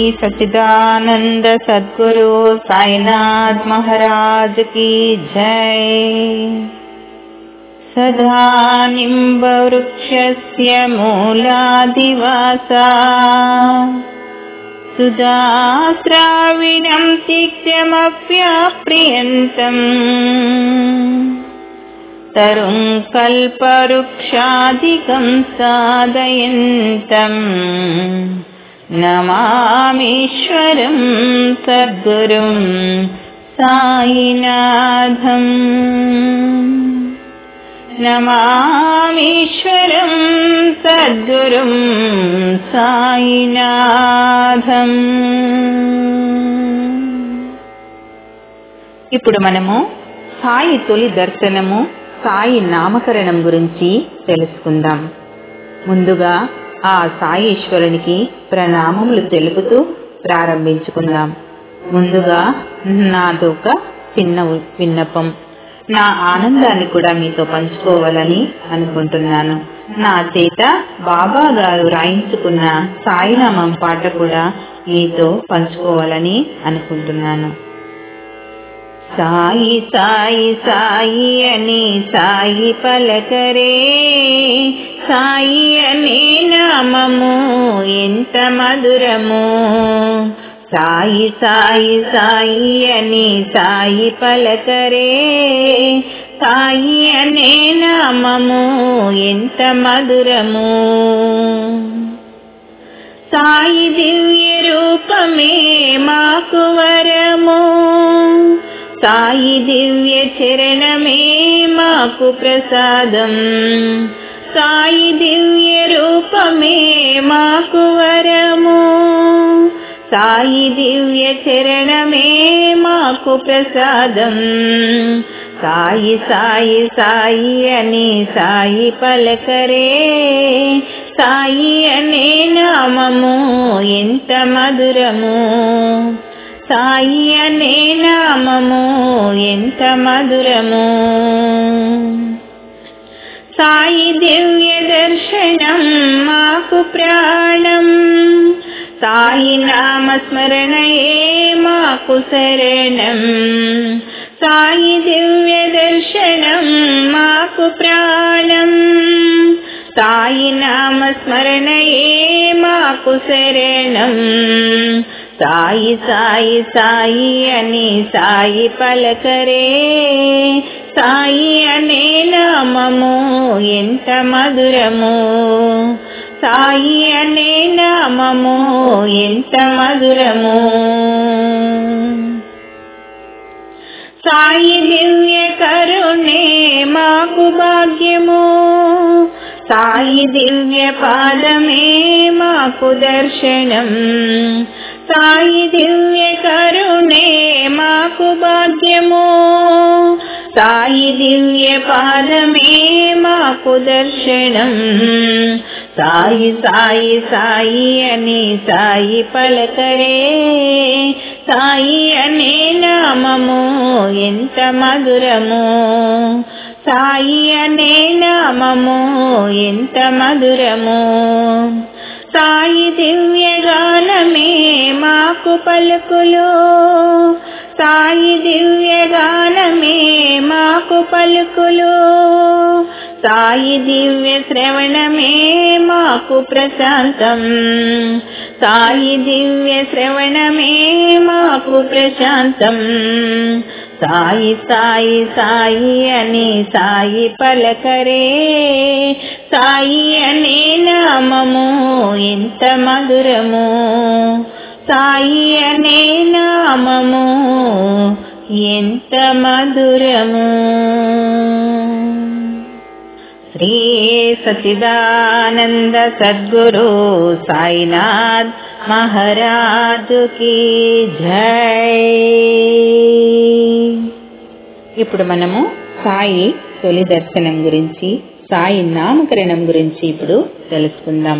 सच्चिदानंद सद्गुरु साईनाथ महाराज की जय। सदा निम्बवृक्षस्य मूलादिवासा सुधास्राविणं तिक्त्यमप्याप्रियन्तम् तरुं कल्पवृक्षादिकं साधयन्तम् नमामीश्वरं सद्गुरुं साईनाथम्। नमामीश्वरं सद्गुरुं సాయినాథం। ఇప్పుడు మనము సాయి తొలి దర్శనము, సాయి నామకరణం గురించి తెలుసుకుందాం. ముందుగా ఆ సాయీశ్వరునికి ప్రణామములు తెలుపుతూ ప్రారంభించుకుందాం. ముందుగా నాదొక చిన్న విన్నపం. నా ఆనందాన్ని కూడా మీతో పంచుకోవాలని అనుకుంటున్నాను. నా చేత బాబా గారు రాయించుకున్న సాయినామం పాట కూడా మీతో పంచుకోవాలని అనుకుంటున్నాను. సాయి సాయి సాయి అని సాయి పలకరే, సాయి అనే నామము ఎంత మధురము. సాయి సాయి సాయి అని సాయి పలకరే, సాయి అనే నామము ఎంత మధురము. సాయి దివ్య రూపమే మాకు వరము, సాయి దివ్య చరణమే మాకు ప్రసాదం. సాయి దివ్య రూపమే మాకు వరము, సాయి దివ్య చరణమే మాకు ప్రసాదం. సాయి సాయి సాయి అని సాయి పలకరే, సాయి అనే నామము ఎంత మధురము. సాయి అనే నామము ఎంత మధురము. సాయి దివ్య దర్శనం మాకు ప్రాణం, సాయి నామస్మరణయే మాకు శరణం. సాయి దివ్య దర్శనం మాకు ప్రాణం, సాయి నామస్మరణయే మాకు శరణం. సాయి సాయి సాయి అని సాయి పలకరే, సాయి అనే నామము ఎంత మధురము. సాయి అనే నామము ఎంత మధురము. సాయి దివ్య కరుణే మాకు భాగ్యము, సాయి దివ్య పాదమే మాకు దర్శనం. సాయి దివ్య కరుణే మాకు భాగ్యము, సాయి దివ్య పాదమే మాకు దర్శనం. సాయి సాయి సాయి అని సాయి పలకరే, సాయి అనే నామము ఎంత మధురము. సాయి అనే నామము ఎంత మధురము. సాయి దివ్య గానమే మాకు పలుకులు, సాయి దివ్య గానమే మాకు పలుకులు. సాయి దివ్య శ్రవణమే మాకు ప్రశాంతం, సాయి దివ్య శ్రవణమే మాకు ప్రశాంతం. సాయి సాయి సాయి అని సాయి పలకరే, సాయి అనే నామము ఎంత మధురము. సాయి అనే నామము ఎంత మధురము. శ్రీ సచ్చిదానంద సద్గురు సాయినాథ్ మహారాజు కీ జై. ఇప్పుడు మనము సాయి తొలి దర్శనం గురించి, సాయి నామకరణం గురించి ఇప్పుడు తెలుసుకుందాం.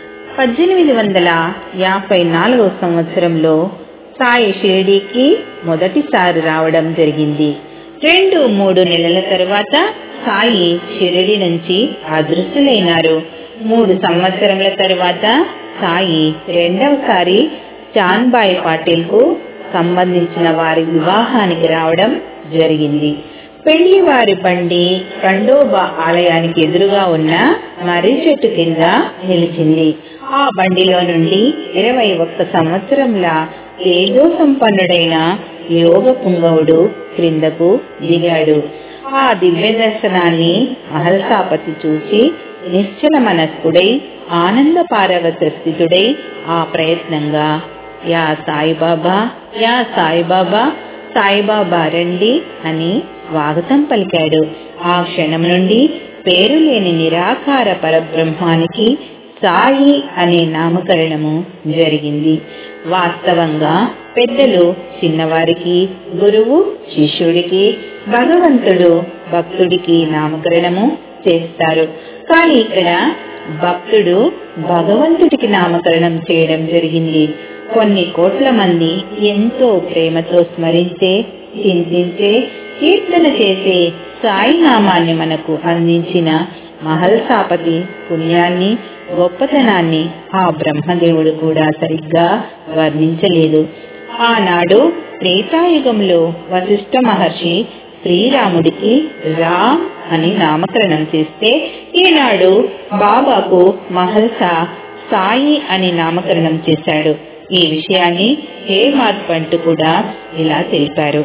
1854 సంవత్సరంలో సాయి షిరిడీకి మొదటిసారి రావడం జరిగింది. 2-3 నెలల తరువాత సాయి షిరిడి నుంచి అదృశ్యులైనారు. 3 సంవత్సరముల తరువాత సాయి రెండవసారి చాంద్బాయి పాటిల్ కు సంబంధించిన వారి వివాహానికి రావడం జరిగింది. పెళ్లి వారి బండి ఖండోబా ఆలయానికి ఎదురుగా ఉన్న మర్రి చెట్టు కింద నిలిచింది. ఆ బండిలో నుండి 21 సంవత్సరంల తేజో సంపన్నుడైన యోగ పుంగవుడు క్రిందకు దిగాడు. ఆ దివ్య దర్శనాన్ని మహల్సాపతి చూసి నిశ్చల మనస్కుడై ఆనంద పారవత స్థితుడై ఆ ప్రయత్నంగా యా సాయిబాబా, యా సాయిబాబా, సాయిబాబా రండి అని స్వాగతం పలికాడు. ఆ క్షణం నుండి పేరు లేని నిరాకార పరబ్రహ్మానికి సాయి అనే నామకరణము జరిగింది. వాస్తవంగా పెద్దలు చిన్నవారికి, గురువు శిష్యుడికి, భగవంతుడు భక్తుడికి నామకరణము చేస్తారు. కానీ ఇక్కడ భక్తుడు భగవంతుడికి నామకరణం చేయడం జరిగింది. కొన్ని కోట్ల మంది ఎంతో ప్రేమతో స్మరించే, చింతించే, కీర్తన చేసే సాయి నామాన్ని మనకు అందించిన మహల్సాపతి పుణ్యాన్ని, గొప్పతనాన్ని ఆ బ్రహ్మదేవుడు కూడా సరిగ్గా వర్ణించలేదు. ఆనాడు త్రేతాయుగంలో వశిష్ఠ మహర్షి శ్రీరాముడికి రామ్ అని నామకరణం చేస్తే, ఈనాడు బాబాకు మహల్సా సాయి అని నామకరణం చేశాడు. ఈ విషయాన్ని హేమాడ్ పంట్ కూడా ఇలా తెలిపారు.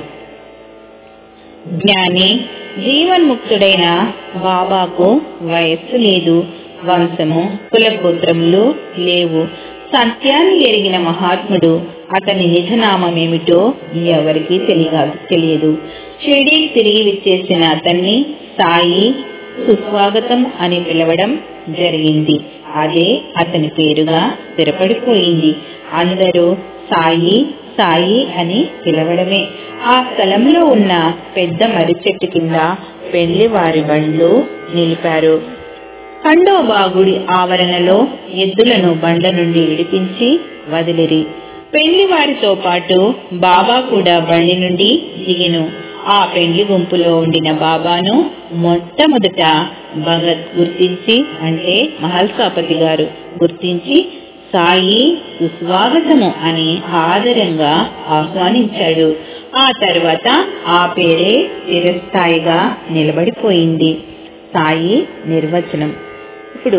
జ్ఞాని జీవన్ముక్తుడైన బాబాకు వయస్సు లేదు, వంశము కులగోత్రములు లేవు. సత్యాన్ని ఎరిగిన మహాత్ముడు, అతని నిజనామమేమిటో ఎవరికీ తెలియదు. షిరిడీ తిరిగి విచ్చేసిన అతన్ని సాయి సుస్వాగతం అని పిలవడం జరిగింది. అదే అతని పేరుగా స్థిరపడిపోయింది. అందరూ సాయి సాయి అని పిలవడమే. ఆ స్థలంలో ఉన్న పెద్ద మర్రి చెట్టు కింద పెళ్లి వారి బండ్లు నిలిపారు. ఖండోబా గుడి ఆవరణలో ఎద్దులను బండ్ల నుండి విడిపించి వదిలిరి. పెళ్లి వారితో పాటు బాబా కూడా బండి నుండి దిగెను. ఆ పెళ్లి గుంపులో ఉండిన బాబాను మొట్టమొదట భగత్ గుర్తించి, అంటే మహల్సాపతి గారు గుర్తించి, సాయి సుస్వాగతము అని ఆదరంగా ఆహ్వానించాడు. ఆ తర్వాత ఆ పేరే చిరస్థాయిగా నిలబడిపోయింది. సాయి నిర్వచనం. ఇప్పుడు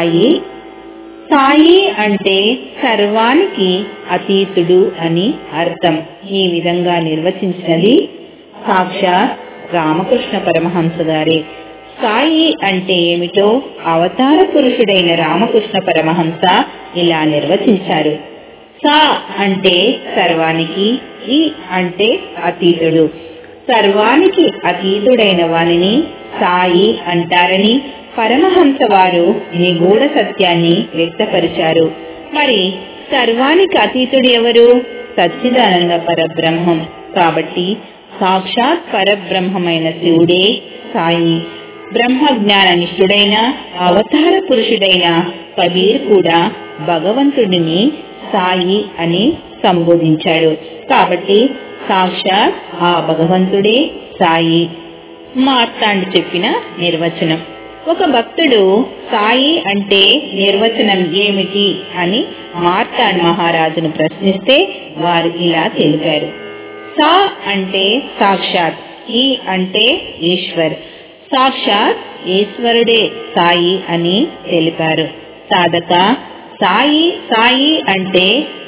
సాయి అంటే సర్వానికి అతీతుడు అని అర్థం. ఈ విధంగా నిర్వచించినది సాక్షాత్ రామకృష్ణ పరమహంస గారే. సాయి అంటే ఏమిటో అవతార పురుషుడైన రామకృష్ణ పరమహంస ఇలా నిర్వచించారు. సా అంటే సర్వానికి, ఈ అంటే అతీతుడు. సర్వానికి అతీతుడైన వానిని సాయి అంటారని పరమహంస వారు నిగూఢ సత్యాన్ని వ్యక్తపరిచారు. మరి సర్వానికి అతీతుడు ఎవరు? సచ్చిదానంద పరబ్రహ్మం. కాబట్టి సాక్షాత్ పరబ్రహ్మమైన శివుడే సాయి. బ్రహ్మ జ్ఞాన నిష్ఠుడైన అవతార పురుషుడైన కబీర్ కూడా భగవంతుడిని సాయి అని సంబోధించాడు. కాబట్టి సాక్షాత్ ఆ భగవంతుడే సాయి. మార్తాండ్ చెప్పిన నిర్వచనం. ఒక భక్తుడు సాయి అంటే నిర్వచనం ఏమిటి అని మార్తాండ్ మహారాజును ప్రశ్నిస్తే వారు ఇలా తెలిపారు. సా అంటే సాక్షాత్, ఈ అంటే ఈశ్వర్. సాక్షాత్ ఈశ్వరుడే సాయి అని తెలిపారు. సాధక సాయి అంటే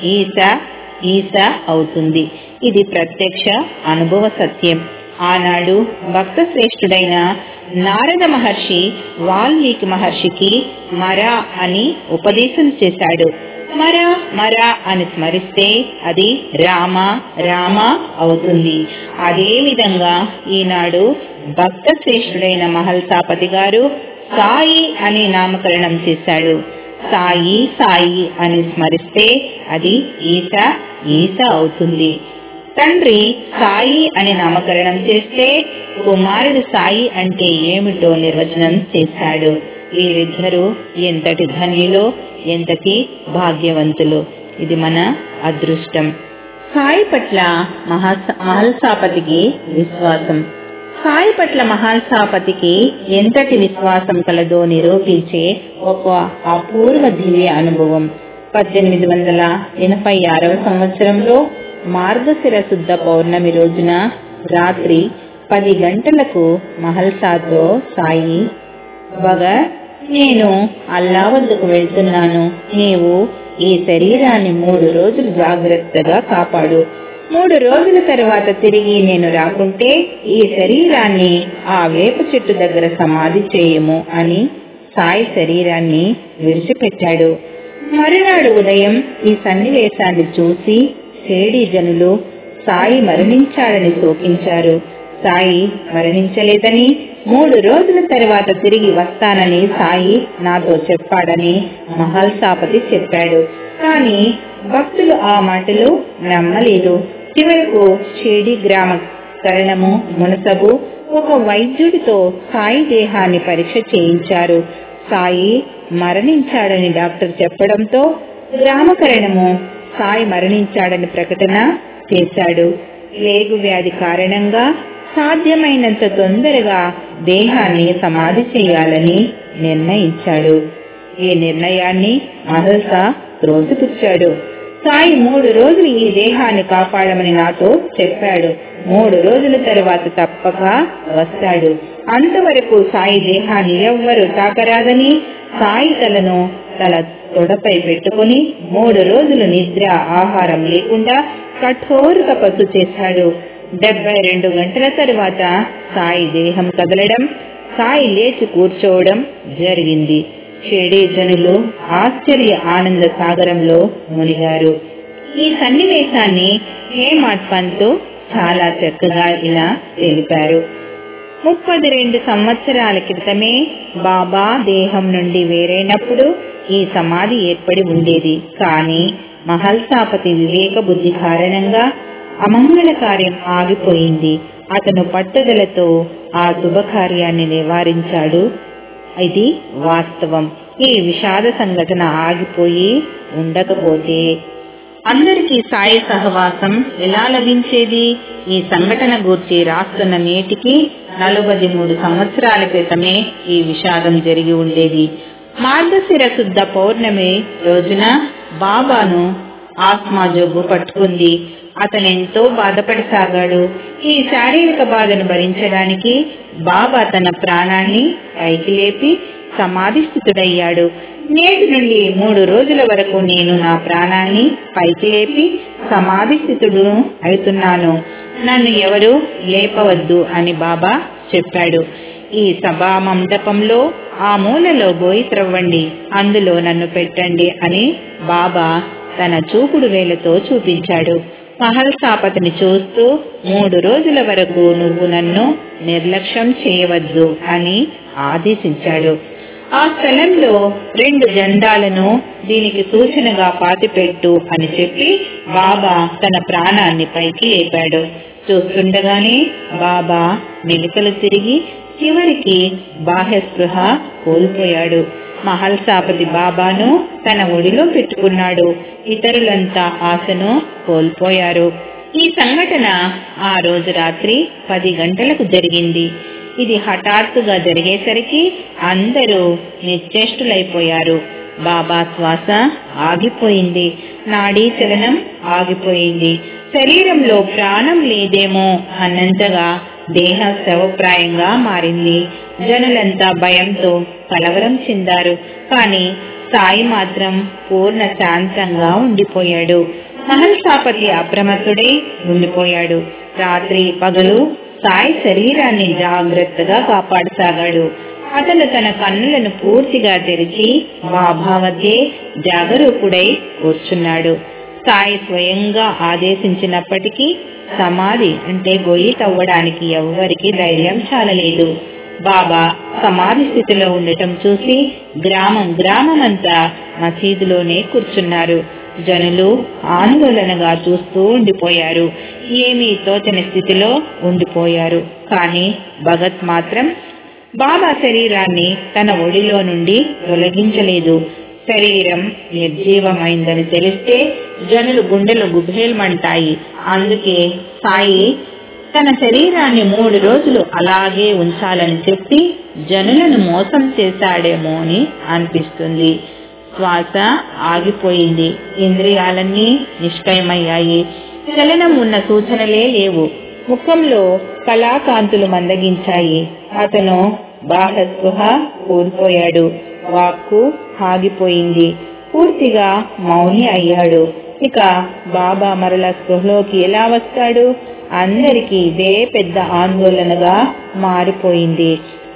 ఈశ అవుతుంది. ఇది ప్రత్యక్ష అనుభవ సత్యం. ఆనాడు భక్త శ్రేష్ఠుడైన నారద మహర్షి వాల్మీకి మహర్షికి మరా అని ఉపదేశం చేశాడు. మరా అని స్మరిస్తే అది రామ అవుతుంది. అదే విధంగా ఈనాడు భక్త శ్రేష్ఠుడైన మహల్సాపతి గారు సాయి అని నామకరణం చేశాడు. సాయి అని స్మరిస్తే అది ఈశ అవుతుంది. తండ్రి సాయి అని నామకరణం చేస్తే కుమారుడు సాయి అంటే ఏమిటో నిర్వచనం చేశాడు. వీరిద్దరూ ఎంతటి ధన్యులో, ఎంతటి భాగ్యవంతులు. ఇది మన అదృష్టం. సాయి పట్ల మహల్సాపతికి విశ్వాసం. సాయి పట్ల మహల్సాపతికి ఎంతటి విశ్వాసం కలదో నిరూపించే ఒక అపూర్వ దివ్య అనుభవం. 1886వ సంవత్సరంలో మార్గశిర శుద్ధ పౌర్ణమి రోజున రాత్రి 10 గంటలకు మహల్సాతో సాయి, భగత్, నేను అల్లా వద్దకు వెళ్తున్నాను. నీవు ఈ శరీరాన్ని 3 రోజులు జాగ్రత్తగా కాపాడు. 3 రోజుల తర్వాత తిరిగి నేను రాకుంటే ఈ శరీరాన్ని ఆ వేప చెట్టు దగ్గర సమాధి చేయము అని సాయి శరీరాన్ని విడిచిపెట్టాడు. మరునాడు ఉదయం ఈ సన్నివేశాన్ని చూసి షిరిడీ జనులు సాయి మరణించాడని శోకించారు. సాయి మరణించలేదని, 3 రోజుల తర్వాత తిరిగి వస్తానని సాయి నాతో చెప్పాడని మహల్సాపతి చెప్పాడు. కానీ భక్తులు ఆ మాటలు నమ్మలేదు. చివరకు షిరిడీ గ్రామ కరణము మునసబు ఒక వైద్యుడితో సాయి దేహాన్ని పరీక్ష చేయించారు. సాయి మరణించాడని డాక్టర్ చెప్పడంతో గ్రామకరణము సాయి మరణించాడని ప్రకటన చేశాడు. ప్లేగు వ్యాధి కారణంగా సాధ్యమైనంత తొందరగా దేహాన్ని సమాధి చేయాలని నిర్ణయించాడు. ఈ నిర్ణయాన్ని మహల్సా త్రోసిపుచ్చాడు. సాయి 3 రోజులు ఈ దేహాన్ని కాపాడమని నాతో చెప్పాడు. 3 రోజుల తర్వాత తప్పక వస్తాడు. అంతవరకు సాయి దేహాన్ని ఎవ్వరూ తాకరాదని సాయి తలను తల తొడపై పెట్టుకుని 3 రోజులు నిద్ర ఆహారం లేకుండా కఠోర తపస్సు చేశాడు. 72 గంటల తరువాత సాయి దేహం కదలడం, సాయి లేచి కూర్చోవడం జరిగింది. షిరిడీ జనులు ఆశ్చర్య ఆనంద సాగరంలో మునిగారు. ఈ సన్నివేశాన్ని హేమాడ్ పంత్ చాలా చక్కగా ఇలా తెలిపారు. 32 సంవత్సరాల క్రితమే బాబా దేహం నుండి వేరైనప్పుడు ఈ సమాధి ఏర్పడి ఉండేది. కానీ మహల్సాపతి వివేక బుద్ధి కారణంగా అమంగళ కార్యం ఆగిపోయింది. అతను పట్టుదలతో ఆ శుభకార్యాన్ని నివారించాడు. ఇది వాస్తవం. ఈ విషాద సంఘటన ఆగిపోయి ఉండకపోతే అందరికీ సాయి సహవాసం ఎలా లభించేది? ఈ సంఘటన గూర్చి రాస్తున్న నేటికి 43 సంవత్సరాల క్రితమే ఈ విషాదం జరిగి ఉండేది. మార్గశిర శుద్ధ పౌర్ణమి రోజున బాబాను ఆస్మా జబ్బు పట్టుకుంది. అతనెంతో బాధపడసాగాడు. ఈ శారీరక బాధను భరించడానికి బాబా తన ప్రాణాన్ని పైకి లేపి సమాధిస్థితుడయ్యాడు. నేటి నుండి 3 రోజుల వరకు నేను నా ప్రాణాన్ని పైకి లేపి సమాధిస్థితుడును అవుతున్నాను. నన్ను ఎవరు లేపవద్దు అని బాబా చెప్పాడు. ఈ సభా మండపంలో ఆ మూలలో గోయి త్రవ్వండి, అందులో నన్ను పెట్టండి అని బాబా తన చూపుడు వేలతో చూపించాడు. మహల్సాపతిని చూస్తూ 3 రోజుల వరకు నువ్వు నన్ను నిర్లక్ష్యం చేయవద్దు అని ఆదేశించాడు. ఆ స్థలంలో 2 జెండాలను దీనికి సూచనగా పాతిపెట్టు అని చెప్పి బాబా తన ప్రాణాన్ని పైకి లేపాడు. చూస్తుండగానే బాబా మెలికలు తిరిగి చివరికి బాహ్య స్పృహ కోల్పోయాడు. మహల్సాపతి బాబాను తన ఒడిలో పెట్టుకున్నాడు. ఇతరులంతా ఆశను కోల్పోయారు. ఈ సంఘటన ఆ రోజు రాత్రి 10 గంటలకు జరిగింది. ఇది హఠాత్తుగా జరిగేసరికి అందరూ నిశ్చేష్టులైపోయారు. బాబా శ్వాస ఆగిపోయింది. నాడీ చలనం ఆగిపోయింది. శరీరంలో ప్రాణం లేదేమో అన్నంతగా దేహ శవప్రాయంగా మారింది. జనులంతా భయంతో కలవరం చెందారు. కానీ సాయి మాత్రం పూర్ణ శాంతంగా ఉండిపోయాడు. మహల్సాపతి అప్రమత్తుడై ఉండిపోయాడు. రాత్రి పగలు సాయి శరీరాన్ని జాగ్రత్తగా కాపాడసాగాడు. అతను తన కన్నులను పూర్తిగా తెరిచి బాబా వద్దే జాగరూకుడై కూర్చున్నాడు. సాయి స్వయంగా ఆదేశించినప్పటికీ సమాధి అంటే గొయ్యి తవ్వడానికి ఎవ్వరికి ధైర్యం చాలలేదు. బాబా సమాధి స్థితిలో ఉండటం చూసి గ్రామమంతా మసీదులోనే కూర్చున్నారు. జనులు ఆందోళనగా చూస్తూ ఉండిపోయారు. ఏమీ తోచని స్థితిలో ఉండిపోయారు. కానీ భగత్ మాత్రం బాబా శరీరాన్ని తన ఒడిలో నుండి తొలగించలేదు. శరీరం నిర్జీవమైందని తెలిస్తే జనులు గుండెలు గుబేల్మంటాయి. అందుకే సాయి తన శరీరాన్ని 3 రోజులు అలాగే ఉంచాలని చెప్పి జనులను మోసం చేశాడేమో అని అనిపిస్తుంది. శ్వాస ఆగిపోయింది. ఇంద్రియాలన్నీ నిష్క్రయమయ్యాయి. చలనం ఉన్న సూచనలే లేవు. ముఖంలో కళాకాంతులు మందగించాయి. అతను బాహస్పృహ కోల్పోయాడు. వాక్కు ఆగిపోయింది. పూర్తిగా మౌని అయ్యాడు. ఇక బాబా మరల స్పృహలోకి ఎలా వస్తాడు? అందరికీ ఇదే పెద్ద ఆందోళనగా మారిపోయింది.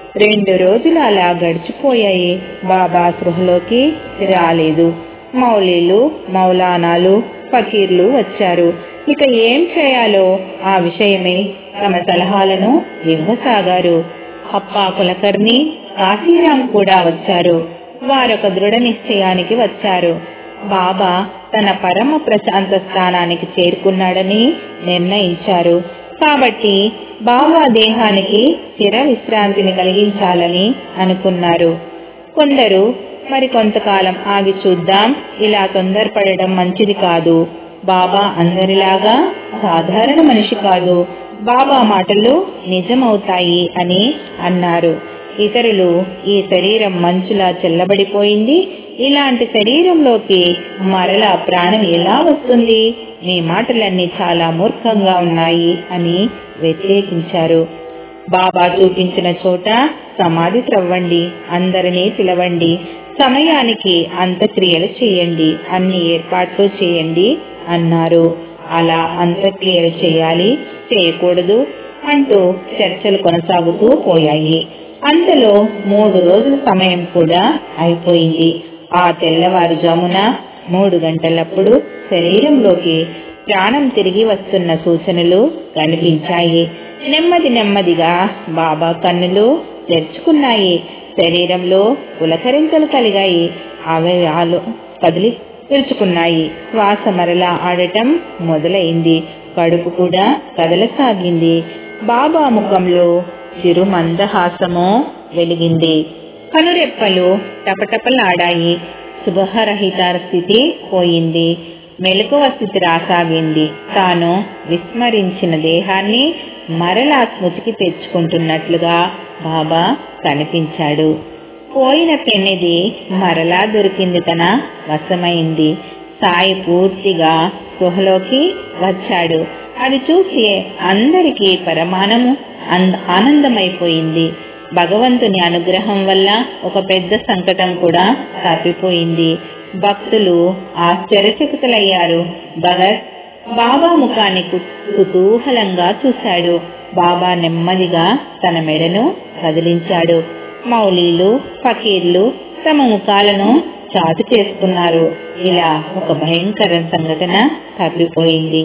2 రోజులు అలా గడిచిపోయాయి. బాబా స్పృహలోకి రాలేదు. మౌలీలు, మౌలానాలు, ఫకీర్లు వచ్చారు. ఇక ఏం చేయాలో ఆ విషయమై తమ సలహాలను ఇవ్వసాగారు. అప్పా కులకర్ణి, కాశీరాం కూడా వచ్చారు. వారొక దృఢ నిశ్చయానికి వచ్చారు. బాబా తన పరమ ప్రశాంత స్థానానికి చేరుకున్నాడని నిర్ణయించారు. కాబట్టి బాబా దేహానికి స్థిర విశ్రాంతిని కలిగించాలని అనుకున్నారు. కొందరు మరికొంతకాలం ఆగి చూద్దాం, ఇలా తొందరపడడం మంచిది కాదు. బాబా అందరిలాగా సాధారణ మనిషి కాదు. బాబా మాటలు నిజమవుతాయి అని అన్నారు. ఇతరులు ఈ శరీరం మంచులా చల్లబడిపోయింది, ఇలాంటి శరీరంలోకి మరలా ప్రాణం ఎలా వస్తుంది? మీ మాటలన్నీ చాలా మూర్ఖంగా ఉన్నాయి అని వ్యతిరేకించారు. బాబా చూపించిన చోట సమాధి త్రవ్వండి, అందరినీ పిలవండి, సమయానికి అంత్యక్రియలు చేయండి, అన్ని ఏర్పాట్లు చేయండి అన్నారు. అలా అంత్యక్రియలు చేయాలి, చేయకూడదు అంటూ చర్చలు కొనసాగుతూ పోయాయి. అంతలో 3 రోజుల సమయం కూడా అయిపోయింది. ఆ తెల్లవారుజామున 3 గంటలప్పుడు శరీరంలోకి ప్రాణం తిరిగి వస్తున్న సూచనలు కనిపించాయి. నెమ్మదిగా బాబా కన్నులు తెరుచుకున్నాయి. శరీరంలో పులకరింతలు కలిగాయి. అవయవాలు కదిలి తెరుచుకున్నాయి. శ్వాస మరలా ఆడటం మొదలైంది. కడుపు కూడా కదలసాగింది. బాబా ముఖంలో చిరు మందహాసము వెలిగింది. కనురెప్పలు టపటపలాడాయి. శుభరహిత స్థితి పోయింది. మెలకువ స్థితి రాసాగింది. తాను విస్మరించిన దేహాన్ని మరలా స్మృతికి తెచ్చుకుంటున్నట్లుగా బాబా కనిపించాడు. పోయిన పెన్నిది మరలా దొరికింది, తన వశమైంది. సాయి పూర్తిగా స్పృహలోకి వచ్చాడు. అది చూసి అందరికీ పరమానము ఆనందమైపోయింది. భగవంతుని అనుగ్రహం వల్ల ఒక పెద్ద సంకటం కూడా తప్పిపోయింది. భక్తులు ఆశ్చర్యచకితులయ్యారు. భగత్ బాబా ముఖాన్ని కుతూహలంగా చూశాడు. బాబా నెమ్మదిగా తన మెడను కదిలించాడు. మౌలీలు, ఫకీర్లు తమ ముఖాలను చాటు చేసుకున్నారు. ఇలా ఒక భయంకర సంఘటన తప్పిపోయింది.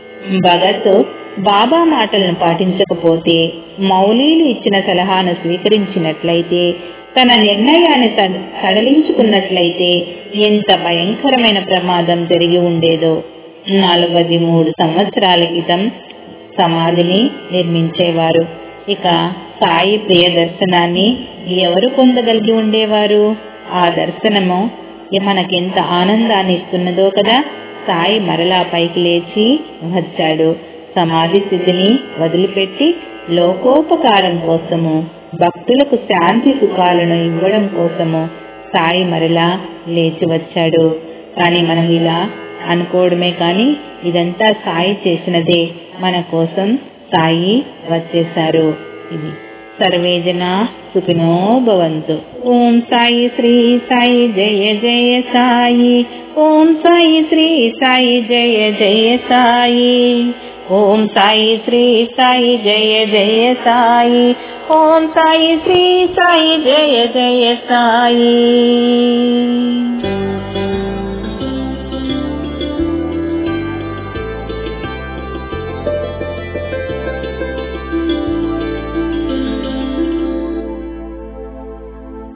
భగత్ బాబా మాటలను పాటించకపోతే, మౌలీలు ఇచ్చిన సలహాను స్వీకరించినట్లయితే, తన నిర్ణయాన్ని సడలించుకున్నట్లయితే ఎంత భయంకరమైన ప్రమాదం జరిగి ఉండేదో. 43 సంవత్సరాల క్రితం సమాధిని నిర్మించేవారు. ఇక సాయి ప్రియ దర్శనాన్ని ఎవరు పొందగలిగి ఉండేవారు? ఆ దర్శనము మనకెంత ఆనందాన్ని ఇస్తున్నదో కదా. సాయి మరలా పైకి లేచి వచ్చాడు. సమాధి స్థితిని వదిలిపెట్టి లోకోపకారం కోసము, భక్తులకు శాంతి సుఖాలను ఇవ్వడం కోసము సాయి మరలా లేచి వచ్చాడు. కానీ మనం ఇలా అనుకోవడమే కానీ ఇదంతా సాయి చేసినదే. మన కోసం సాయి వచ్చేశారు. ఇది సర్వే జనా సుఖినో భవంతు. ఓం సాయి శ్రీ సాయి జయ జయ సాయి. ఓం సాయి శ్రీ సాయి జయ జయ సాయి. ఓం సాయి శ్రీ సాయి జయ జయ సాయి. ఓం సాయి శ్రీ సాయి జయ జయ సాయి.